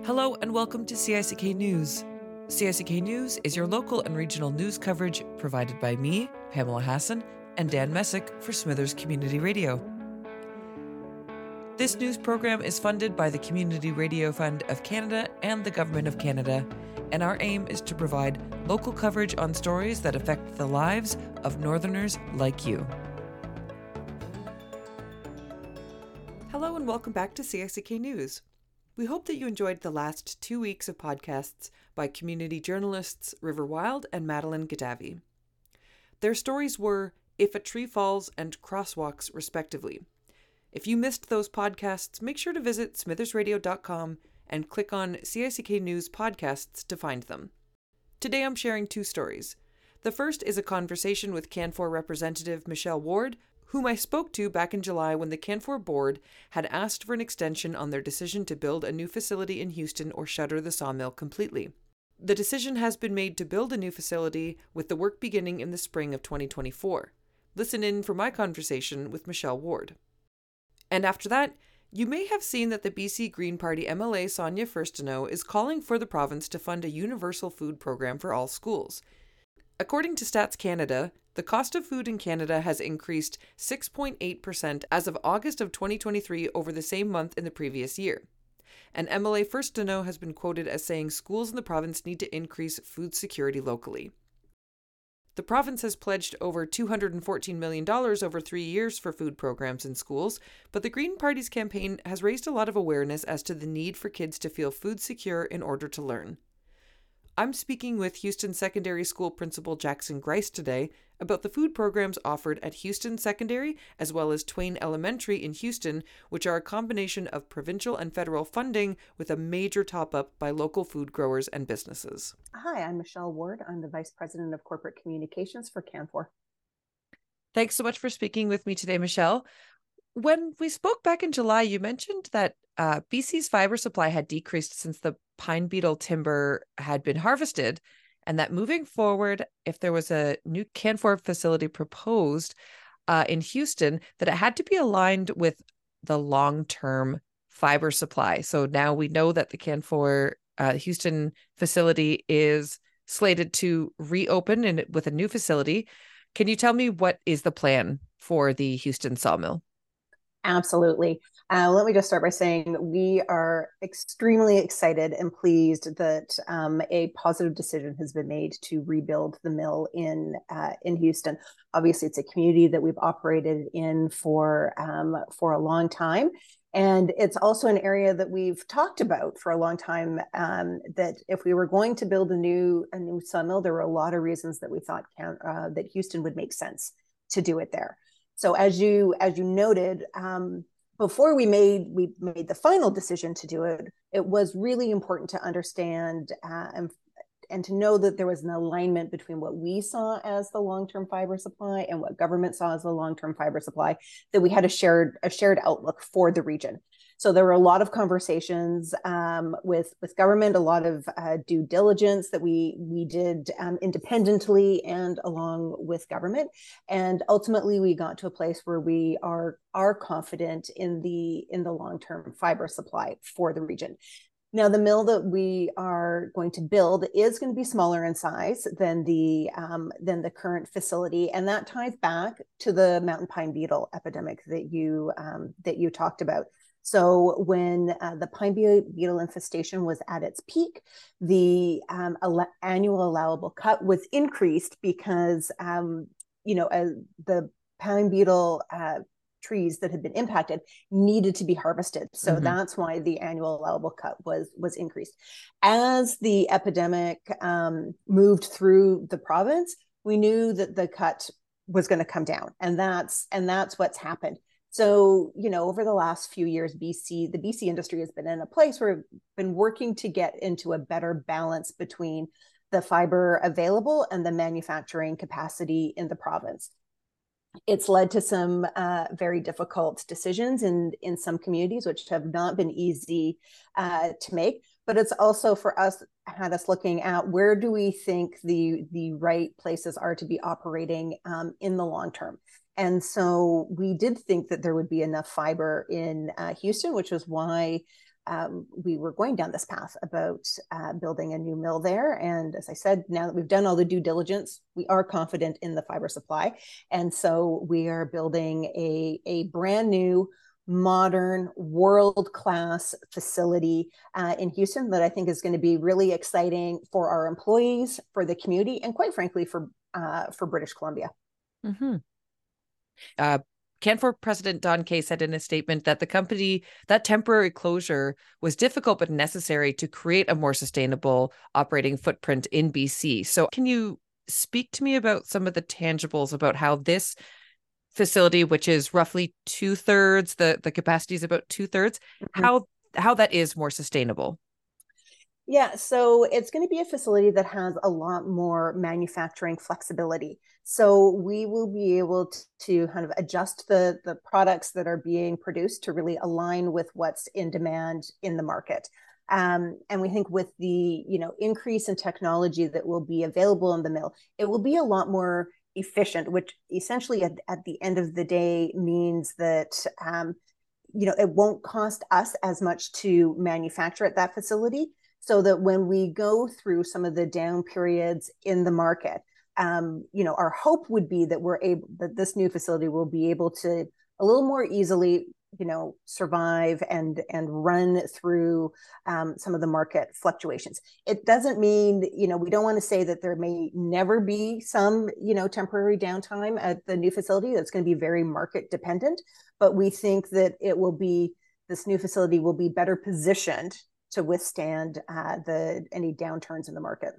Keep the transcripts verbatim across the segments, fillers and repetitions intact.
Hello and welcome to C I C K News. C I C K News is your local and regional news coverage provided by me, Pamela Hassan, and Dan Messick for Smithers Community Radio. This news program is funded by the Community Radio Fund of Canada and the Government of Canada, and our aim is to provide local coverage on stories that affect the lives of Northerners like you. Hello and welcome back to C I C K News. We hope that you enjoyed the last two weeks of podcasts by community journalists River Wild and Madeline Gadavi. Their stories were If a Tree Falls and Crosswalks, respectively. If you missed those podcasts, make sure to visit smithers radio dot com and click on C I C K News podcasts to find them. Today I'm sharing two stories. The first is a conversation with Canfor representative Michelle Ward, whom I spoke to back in July when the Canfor board had asked for an extension on their decision to build a new facility in Houston or shutter the sawmill completely. The decision has been made to build a new facility, with the work beginning in the spring of twenty twenty-four. Listen in for my conversation with Michelle Ward. And after that, you may have seen that the B C Green Party M L A Sonia Furstenau is calling for the province to fund a universal food program for all schools. According to Stats Canada, the cost of food in Canada has increased six point eight percent as of August of twenty twenty-three over the same month in the previous year. And M L A Furstenau has been quoted as saying schools in the province need to increase food security locally. The province has pledged over two hundred fourteen million dollars over three years for food programs in schools, but the Green Party's campaign has raised a lot of awareness as to the need for kids to feel food secure in order to learn. I'm speaking with Houston Secondary School Principal Jackson Grice today about the food programs offered at Houston Secondary as well as Twain Elementary in Houston, which are a combination of provincial and federal funding with a major top-up by local food growers and businesses. Hi, I'm Michelle Ward. I'm the Vice President of Corporate Communications for Canfor. Thanks so much for speaking with me today, Michelle. When we spoke back in July, you mentioned that uh, B C's fiber supply had decreased since the pine beetle timber had been harvested, and that moving forward, if there was a new Canfor facility proposed uh, in Houston, that it had to be aligned with the long-term fiber supply. So now we know that the Canfor uh, Houston facility is slated to reopen and with a new facility. Can you tell me what is the plan for the Houston sawmill? Absolutely. Uh, let me just start by saying we are extremely excited and pleased that um, a positive decision has been made to rebuild the mill in uh, in Houston. Obviously, it's a community that we've operated in for um, for a long time. And it's also an area that we've talked about for a long time, um, that if we were going to build a new a new sawmill, there were a lot of reasons that we thought can, uh, that Houston would make sense to do it there. So as you as you noted, um, before we made we made the final decision to do it, it was really important to understand uh, and and to know that there was an alignment between what we saw as the long-term fiber supply and what government saw as the long-term fiber supply, that we had a shared a shared outlook for the region. So there were a lot of conversations um, with with government, a lot of uh, due diligence that we we did um, independently and along with government, and ultimately we got to a place where we are are confident in the in the long-term fiber supply for the region. Now, the mill that we are going to build is going to be smaller in size than the um, than the current facility, and that ties back to the mountain pine beetle epidemic that you um, that you talked about. So when uh, the pine beetle infestation was at its peak, the um, al- annual allowable cut was increased because, um, you know, uh, the pine beetle uh, trees that had been impacted needed to be harvested. So mm-hmm. that's why the annual allowable cut was, was increased. As the epidemic um, moved through the province, we knew that the cut was going to come down, and that's and that's what's happened. So, you know, over the last few years, B C, the B C industry has been in a place where we've been working to get into a better balance between the fiber available and the manufacturing capacity in the province. It's led to some uh, very difficult decisions in, in some communities, which have not been easy uh, to make. But it's also for us, had us looking at where do we think the, the right places are to be operating um, in the long term. And so we did think that there would be enough fiber in uh, Houston, which was why um, we were going down this path about uh, building a new mill there. And as I said, now that we've done all the due diligence, we are confident in the fiber supply. And so we are building a, a brand new, modern, world-class facility uh, in Houston that I think is going to be really exciting for our employees, for the community, and quite frankly, for uh, for British Columbia. Mm-hmm. Uh, Canfor President Don Kay said in a statement that the company, that temporary closure was difficult but necessary to create a more sustainable operating footprint in B C. So can you speak to me about some of the tangibles about how this facility, which is roughly two thirds, the, the capacity is about two thirds, mm-hmm. how how that is more sustainable? Yeah, so it's going to be a facility that has a lot more manufacturing flexibility. So we will be able to, to kind of adjust the, the products that are being produced to really align with what's in demand in the market. Um, and we think with the you know increase in technology that will be available in the mill, it will be a lot more efficient, which essentially at, at the end of the day means that um, you know it won't cost us as much to manufacture at that facility. So that when we go through some of the down periods in the market, um, you know, our hope would be that we're able, that this new facility will be able to a little more easily, you know, survive and and run through um, some of the market fluctuations. It doesn't mean, you know, we don't want to say that there may never be some, you know, temporary downtime at the new facility. That's going to be very market dependent, but we think that it will be, this new facility will be better positioned to withstand uh, the any downturns in the market.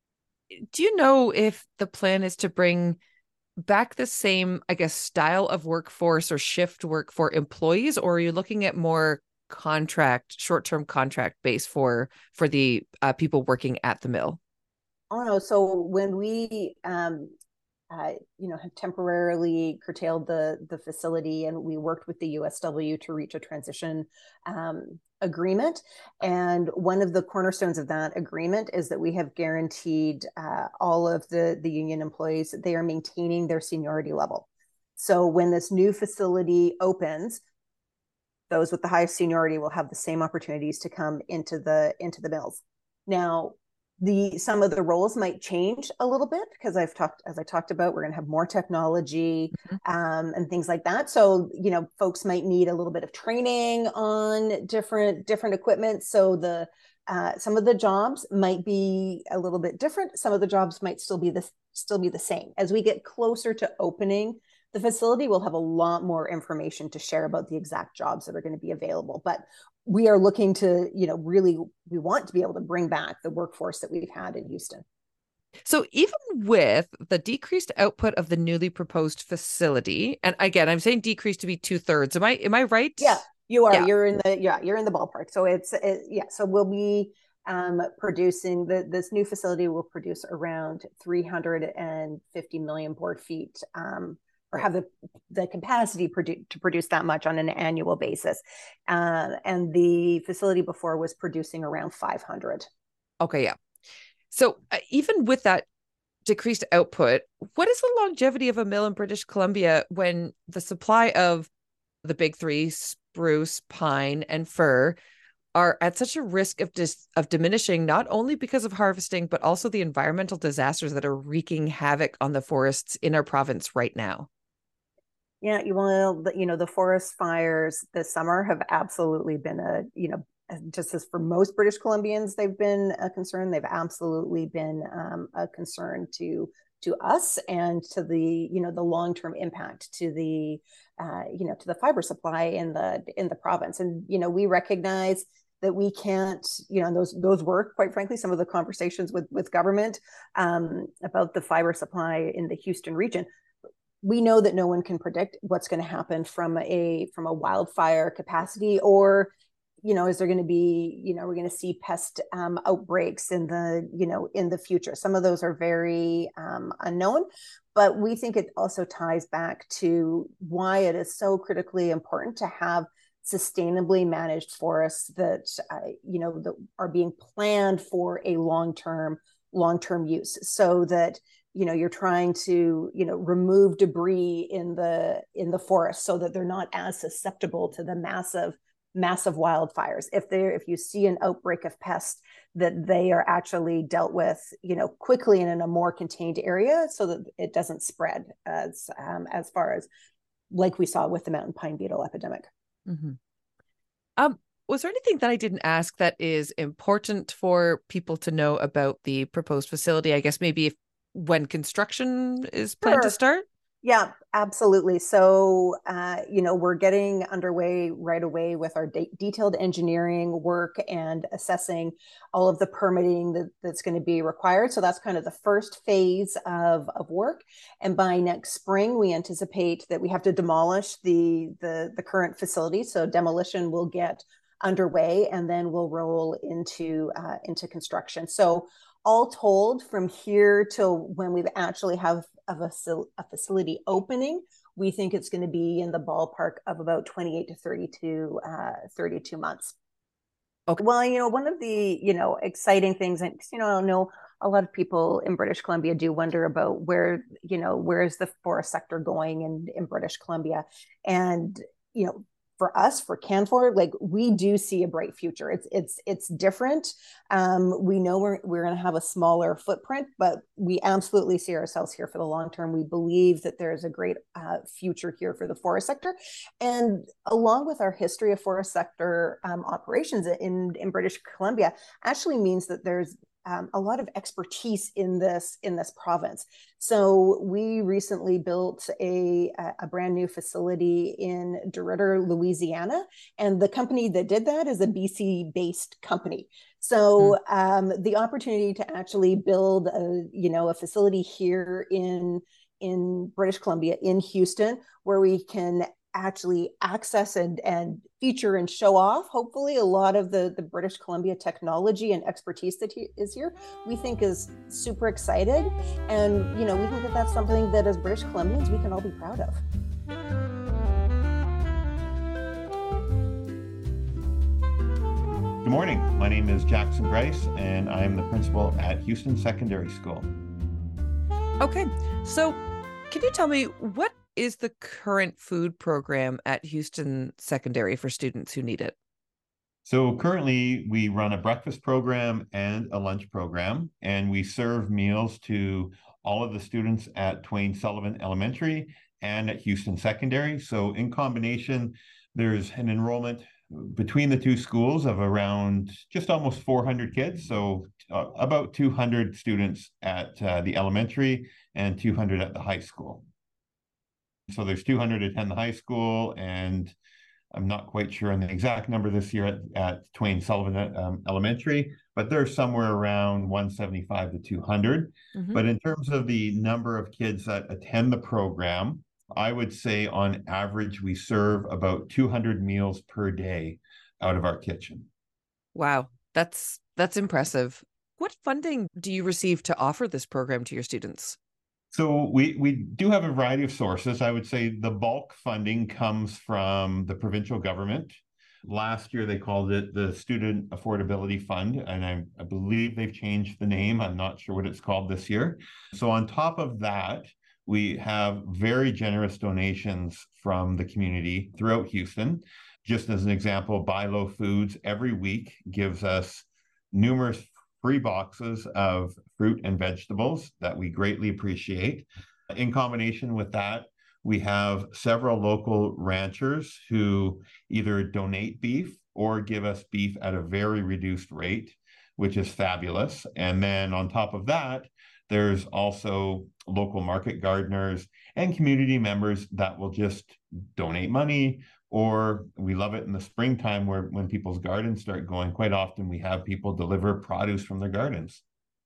Do you know if the plan is to bring back the same, I guess, style of workforce or shift work for employees, or are you looking at more contract, short-term contract base for for the uh, people working at the mill? Oh no! So when we um, uh, you know, have temporarily curtailed the the facility, and we worked with the U S W to reach a transition um, agreement. And one of the cornerstones of that agreement is that we have guaranteed uh, all of the the union employees that they are maintaining their seniority level. So when this new facility opens, those with the highest seniority will have the same opportunities to come into the into the mills. Now, the some of the roles might change a little bit because I've talked, as I talked about, we're going to have more technology mm-hmm. um, and things like that. So, you know, folks might need a little bit of training on different different equipment. So the uh, some of the jobs might be a little bit different. Some of the jobs might still be the still be the same. As we get closer to opening the facility, will have a lot more information to share about the exact jobs that are going to be available. But we are looking to, you know, really, we want to be able to bring back the workforce that we've had in Houston. So even with the decreased output of the newly proposed facility, and again, I'm saying decreased to be two thirds. Am I am I right? Yeah, you are. Yeah. You're in the yeah, you're in the ballpark. So it's it, yeah. So we'll be um, producing the this new facility will produce around three hundred fifty million board feet. Um, or have the, the capacity produ- to produce that much on an annual basis. Uh, and the facility before was producing around five hundred. Okay, yeah. So uh, even with that decreased output, what is the longevity of a mill in British Columbia when the supply of the big three, spruce, pine, and fir, are at such a risk of dis- of diminishing, not only because of harvesting, but also the environmental disasters that are wreaking havoc on the forests in our province right now? Yeah, you will, you know, the forest fires this summer have absolutely been a, you know, just as for most British Columbians, they've been a concern. They've absolutely been um, a concern to to us and to the, you know, the long-term impact to the, uh, you know, to the fiber supply in the in the province. And, you know, we recognize that we can't, you know, those those were, quite frankly, some of the conversations with with government um, about the fiber supply in the Houston region. We know that no one can predict what's going to happen from a from a wildfire capacity, or, you know, is there going to be, you know, we're going to see pest um, outbreaks in the, you know, in the future. Some of those are very um, unknown, but we think it also ties back to why it is so critically important to have sustainably managed forests that, uh, you know, that are being planned for a long-term, long-term use, so that, you know, you're trying to, you know, remove debris in the in the forest so that they're not as susceptible to the massive massive wildfires. If there, if you see an outbreak of pests, that they are actually dealt with, you know, quickly and in a more contained area, so that it doesn't spread as um, as far as like we saw with the mountain pine beetle epidemic. Mm-hmm. Um, was there anything that I didn't ask that is important for people to know about the proposed facility? I guess maybe if, when construction is planned Sure. to start? Yeah, absolutely. So, uh, you know, we're getting underway right away with our de- detailed engineering work and assessing all of the permitting that, that's going to be required. So that's kind of the first phase of, of work. And by next spring, we anticipate that we have to demolish the, the, the current facility. So demolition will get underway, and then we'll roll into, uh, into construction. So all told, from here till when we actually have a, facil- a facility opening, we think it's going to be in the ballpark of about twenty-eight to thirty-two, uh, thirty-two months. Okay. Well, you know, one of the, you know, exciting things, and, you know, I know a lot of people in British Columbia do wonder about where, you know, where is the forest sector going in, in British Columbia? And, you know, for us, for Canfor, like, we do see a bright future. It's it's it's different. Um, we know we're we're going to have a smaller footprint, but we absolutely see ourselves here for the long term. We believe that there is a great uh, future here for the forest sector, and along with our history of forest sector um, operations in in British Columbia, actually means that there's Um, a lot of expertise in this in this province. So we recently built a, a brand new facility in DeRidder, Louisiana, and the company that did that is a B C-based company. So um, the opportunity to actually build a you know a facility here in in British Columbia, in Houston, where we can actually access and, and feature and show off, hopefully, a lot of the, the British Columbia technology and expertise that he, is here, we think is super excited. And, you know, we think that that's something that as British Columbians, we can all be proud of. Good morning. My name is Jackson Grice, and I'm the principal at Houston Secondary School. Okay, so can you tell me, what is the current food program at Houston Secondary for students who need it? So currently we run a breakfast program and a lunch program, and we serve meals to all of the students at Twain Sullivan Elementary and at Houston Secondary. So in combination, there's an enrollment between the two schools of around just almost four hundred kids. So uh, about two hundred students at uh, the elementary and two hundred at the high school. So there's two hundred attend the high school, and I'm not quite sure on the exact number this year at, at Twain Sullivan um, Elementary, but they're somewhere around one seventy-five to two hundred. Mm-hmm. But in terms of the number of kids that attend the program, I would say on average, we serve about two hundred meals per day out of our kitchen. Wow, that's that's impressive. What funding do you receive to offer this program to your students? So we, we do have a variety of sources. I would say the bulk funding comes from the provincial government. Last year, they called it the Student Affordability Fund, and I, I believe they've changed the name. I'm not sure what it's called this year. So on top of that, we have very generous donations from the community throughout Houston. Just as an example, Buy Low Foods every week gives us numerous free boxes of fruit and vegetables that we greatly appreciate. In combination with that, we have several local ranchers who either donate beef or give us beef at a very reduced rate, which is fabulous. And then on top of that, there's also local market gardeners and community members that will just donate money. Or we love it in the springtime, where when people's gardens start going, quite often we have people deliver produce from their gardens.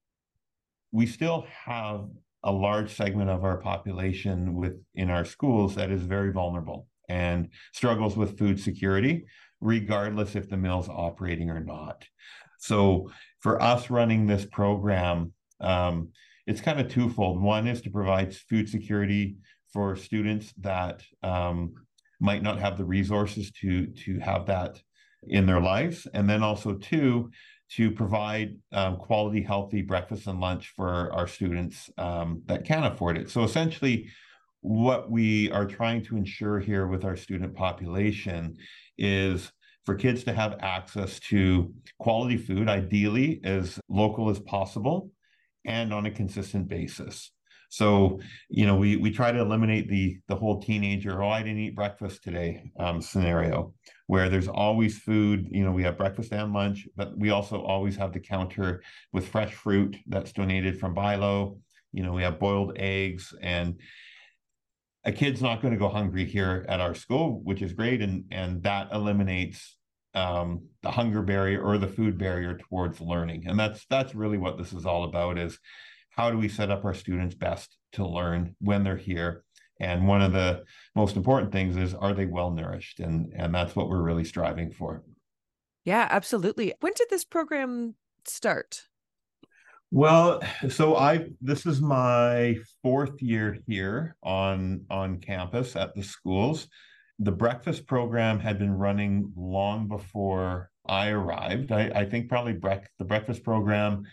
We still have a large segment of our population within our schools that is very vulnerable and struggles with food security, regardless if the mill's operating or not. So for us running this program, um, it's kind of twofold. One is to provide food security for students that um, might not have the resources to, to have that in their lives. And then also, two, to provide um, quality, healthy breakfast and lunch for our students um, that can afford it. So essentially, what we are trying to ensure here with our student population is for kids to have access to quality food, ideally as local as possible and on a consistent basis. So, you know, we we try to eliminate the the whole teenager, oh, I didn't eat breakfast today um, scenario, where there's always food. You know, we have breakfast and lunch, but we also always have the counter with fresh fruit that's donated from Bilo. You know, we have boiled eggs, and a kid's not going to go hungry here at our school, which is great, and and that eliminates um, the hunger barrier or the food barrier towards learning. And that's that's really what this is all about, is how do we set up our students best to learn when they're here? And one of the most important things is, are they well nourished? And, and that's what we're really striving for. Yeah, absolutely. When did this program start? Well, so I this is my fourth year here on, on campus at the schools. The breakfast program had been running long before I arrived. I, I think probably brec- the breakfast program,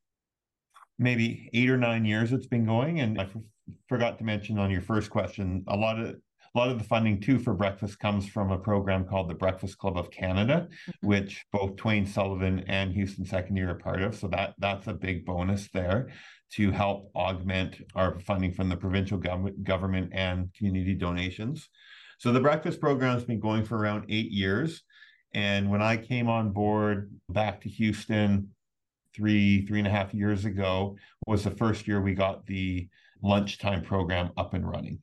maybe eight or nine years it's been going. And I f- forgot to mention on your first question, a lot of a lot of the funding too for breakfast comes from a program called the Breakfast Club of Canada, mm-hmm. which both Twain Sullivan and Houston Secondary are part of. So that that's a big bonus there to help augment our funding from the provincial gov- government and community donations. So the breakfast program has been going for around eight years. And when I came on board back to Houston, three, three and a half years ago, was the first year we got the lunchtime program up and running.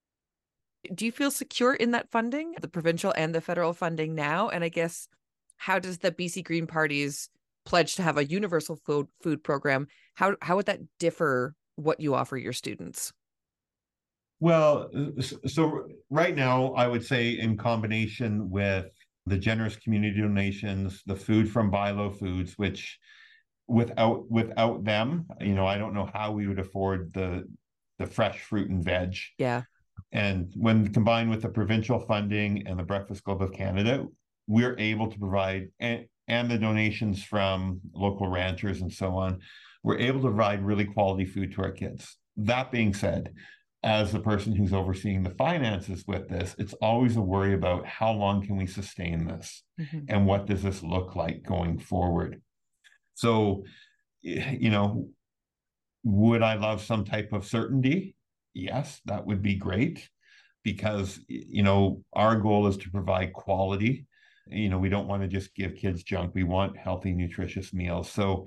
Do you feel secure in that funding, the provincial and the federal funding now? And I guess, how does the B C Green Party's pledge to have a universal food food program, how how would that differ what you offer your students? Well, so right now, I would say in combination with the generous community donations, the food from Bilo Foods, which without without them, you know, I don't know how we would afford the the fresh fruit and veg. Yeah. And when combined with the provincial funding and the Breakfast Club of Canada, we're able to provide, and, and the donations from local ranchers and so on, we're able to provide really quality food to our kids. That being said, as the person who's overseeing the finances with this, it's always a worry about how long can we sustain this, mm-hmm. and what does this look like going forward? So, you know, would I love some type of certainty? Yes, that would be great, because, you know, our goal is to provide quality. You know, we don't want to just give kids junk. We want healthy, nutritious meals. So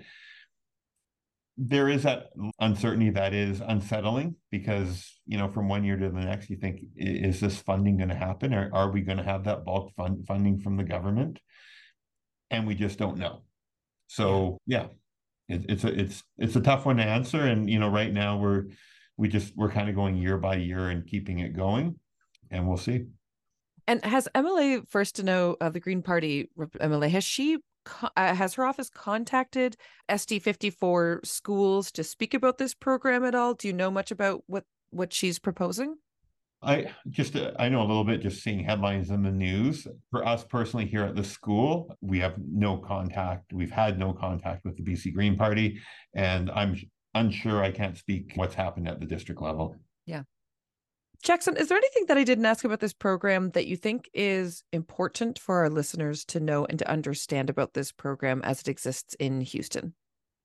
there is that uncertainty that is unsettling, because, you know, from one year to the next, you think, is this funding going to happen? Or are we going to have that bulk fund funding from the government? And we just don't know. So, yeah, it, it's a it's it's a tough one to answer. And, you know, right now we're we just we're kind of going year by year and keeping it going, and we'll see. And has M L A First to Know, uh, the Green Party M L A, has she uh, has her office contacted S D fifty-four schools to speak about this program at all? Do you know much about what what she's proposing? I just, uh, I know a little bit, just seeing headlines in the news. For us personally here at the school, we have no contact. We've had no contact with the B C Green Party, and I'm unsure, I can't speak what's happened at the district level. Yeah. Jackson, is there anything that I didn't ask about this program that you think is important for our listeners to know and to understand about this program as it exists in Houston?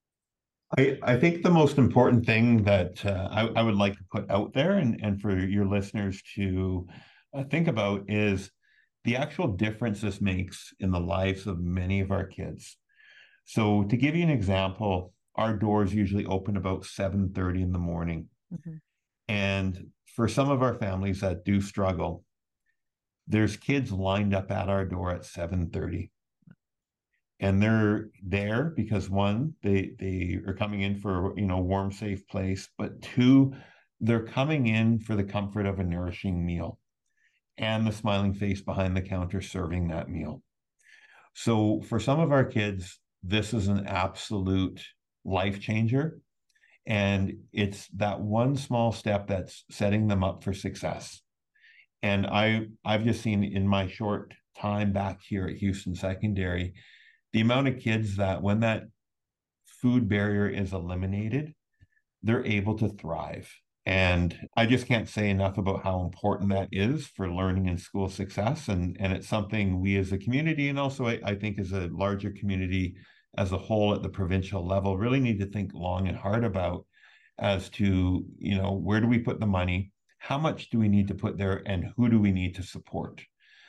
I, I think the most important thing that uh, I, I would like to put out there, and, and for your listeners to uh, think about, is the actual difference this makes in the lives of many of our kids. So to give you an example, our doors usually open about seven thirty in the morning. Mm-hmm. And for some of our families that do struggle, there's kids lined up at our door at seven thirty. And they're there because, one, they they are coming in for, you know, warm, safe place, but two, they're coming in for the comfort of a nourishing meal and the smiling face behind the counter serving that meal. So for some of our kids, this is an absolute life changer. And it's that one small step that's setting them up for success. And I, I've just seen in my short time back here at Houston Secondary, the amount of kids that when that food barrier is eliminated, they're able to thrive. And I just can't say enough about how important that is for learning and school success. And, and it's something we as a community, and also I, I think as a larger community as a whole at the provincial level, really need to think long and hard about as to, you know, where do we put the money? How much do we need to put there? And who do we need to support?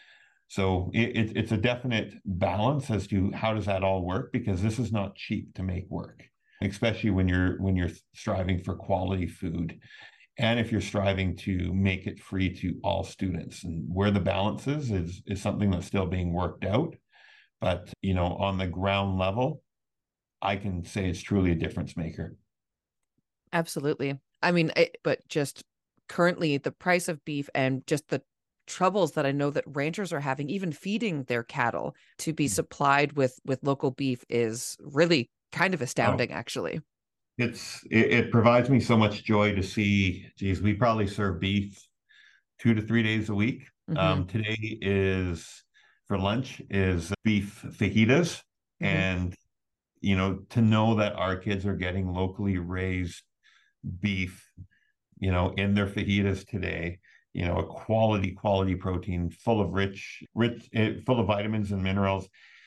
So it, it, it's a definite balance as to how does that all work? Because this is not cheap to make work, especially when you're when you're striving for quality food. And if you're striving to make it free to all students, and where the balance is, is, is something that's still being worked out. But, you know, on the ground level, I can say it's truly a difference maker. Absolutely. I mean, it, but just currently the price of beef and just the troubles that I know that ranchers are having, even feeding their cattle to be supplied with, with local beef is really kind of astounding, oh. actually. It's it, it provides me so much joy to see, geez, we probably serve beef two to three days a week. Mm-hmm. Um, today is, for lunch, is beef fajitas. Mm-hmm. And, you know, to know that our kids are getting locally raised beef, you know, in their fajitas today, you know, a quality, quality protein full of rich, rich, full of vitamins and minerals.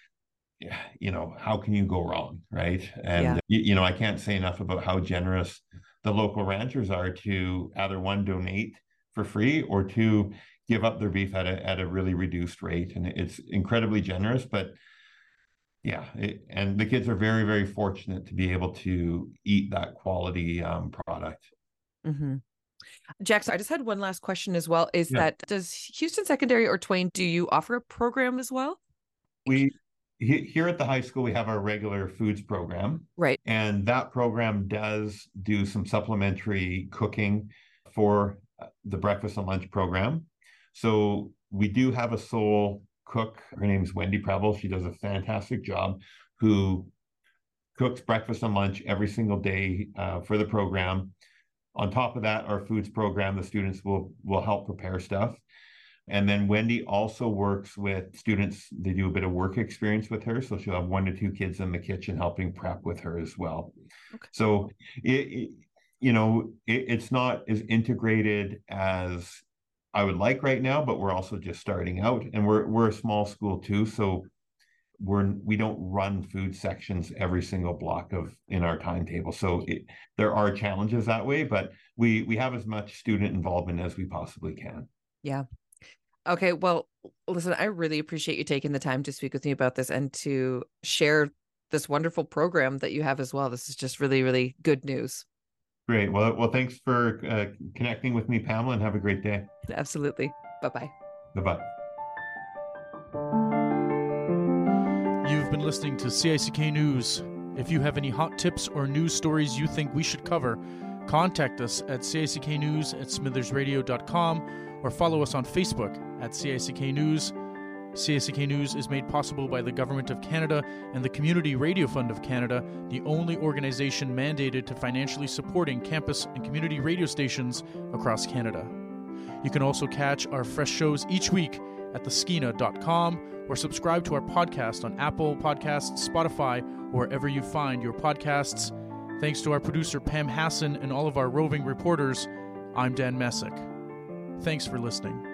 You know, how can you go wrong, right? And, yeah. you, you know, I can't say enough about how generous the local ranchers are to either one, donate for free, or two, give up their beef at a, at a really reduced rate. And it's incredibly generous, but yeah, it, and the kids are very, very fortunate to be able to eat that quality um, product. Mm-hmm. Jackson, I just had one last question as well, is yeah. that does Houston Secondary or Twain, do you offer a program as well? We Here at the high school, we have our regular foods program. Right. And that program does do some supplementary cooking for the breakfast and lunch program. So we do have a sole cook. Her name is Wendy Preble. She does a fantastic job, who cooks breakfast and lunch every single day uh, for the program. On top of that, our foods program, the students will, will help prepare stuff. And then Wendy also works with students. They do a bit of work experience with her. So she'll have one to two kids in the kitchen helping prep with her as well. Okay. So, it, it, you know, it, it's not as integrated as I would like right now, but we're also just starting out. And we're we're a small school too. So we're, we don't run food sections every single block of in our timetable. So it, there are challenges that way, but we, we have as much student involvement as we possibly can. Yeah. Okay, well, listen, I really appreciate you taking the time to speak with me about this and to share this wonderful program that you have as well. This is just really, really good news. Great. Well, well, thanks for uh, connecting with me, Pamela, and have a great day. Absolutely. Bye-bye. Bye-bye. You've been listening to C I C K News. If you have any hot tips or news stories you think we should cover, contact us at C I C K news at smithers radio dot com or follow us on Facebook at C I C K News. C I C K News is made possible by the Government of Canada and the Community Radio Fund of Canada, the only organization mandated to financially supporting campus and community radio stations across Canada. You can also catch our fresh shows each week at the skeena dot com or subscribe to our podcast on Apple Podcasts, Spotify, or wherever you find your podcasts. Thanks to our producer Pam Hassan and all of our roving reporters, I'm Dan Messick. Thanks for listening.